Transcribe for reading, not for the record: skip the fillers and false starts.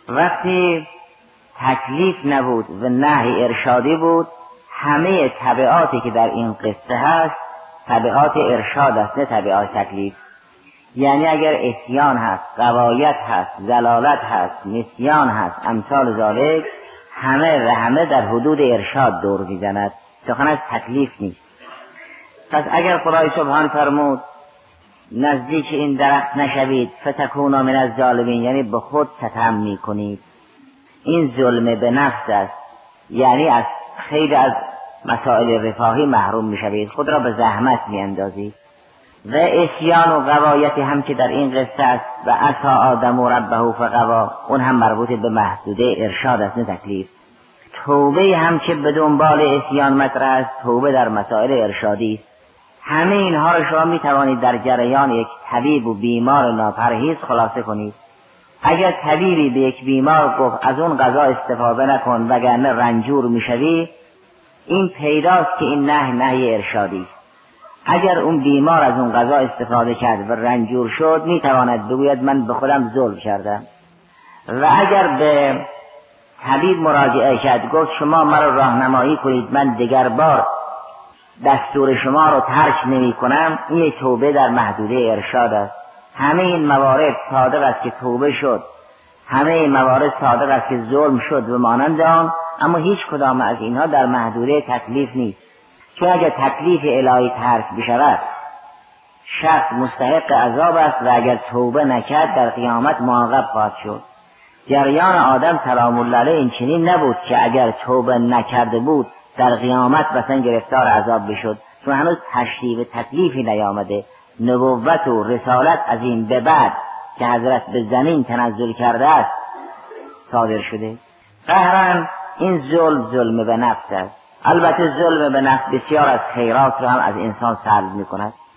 وقتی تکلیف نبود و نهی ارشادی بود، همه تبعاتی که در این قصه هست تبعات ارشاد است، نه تبعات تکلیف. یعنی اگر اسیان هست، غوایت هست، ضلالت هست، نسیان هست، امثال ذالک، همه در حدود ارشاد دور میزند، سخن از تکلیف نیست. پس اگر خدای سبحان فرمود نزدیک این درخت نشوید فتکونا من الظالمین، یعنی به خود ستم میکنید، این ظلم به نفس است، یعنی از خیلی از مسائل رفاهی محروم میشوید، خود را به زحمت میاندازید. و اسیان و غوایتی هم که در این قصه است، و عصی آدم و ربه فغوا، اون هم مربوط به محدوده ارشاد است نه تکلیف. توبه هم که به دنبال اسیان مطرح است، توبه در مسائل ارشادی است. همه اینها را شما می توانید در جریان یک طبیب و بیمار ناپرهیز خلاصه کنید. اگر طبیبی به یک بیمار گفت از اون غذا استفاده نکن وگرنه رنجور میشوی، این پیداست که این نهی ارشادی است. اگر اون بیمار از اون غذا استفاده کرد و رنجور شد، می تواند بگوید من به خودم ظلم کردم. و اگر به طبیب مراجعه کرد گفت شما مرا راهنمایی کنید من دیگر بار دستور شما رو ترک نمی کنم، این توبه در محدوده ارشاد است. همه این موارد صادق است که توبه شد، همه این موارد صادق است که ظلم شد و مانند آن، اما هیچ کدام از اینها در محدوده تکلیف نیست. چون اگر تکلیف الهی ترک بشود شخص مستحق عذاب است و اگر توبه نکرد در قیامت معاقب خواهد شد. جریان آدم سلام الله علیه این چنین نبود که اگر توبه نکرده بود در قیامت مثلا گرفتار عذاب بشد، چون هنوز تشریف تکلیفی نیامده. نبوت و رسالت از این به بعد که حضرت به زمین تنزل کرده است صادر شده. قهرا این ظلم به نفس است. البته ظلم به نفس بسیار از خیرات را هم از انسان سلب می کند.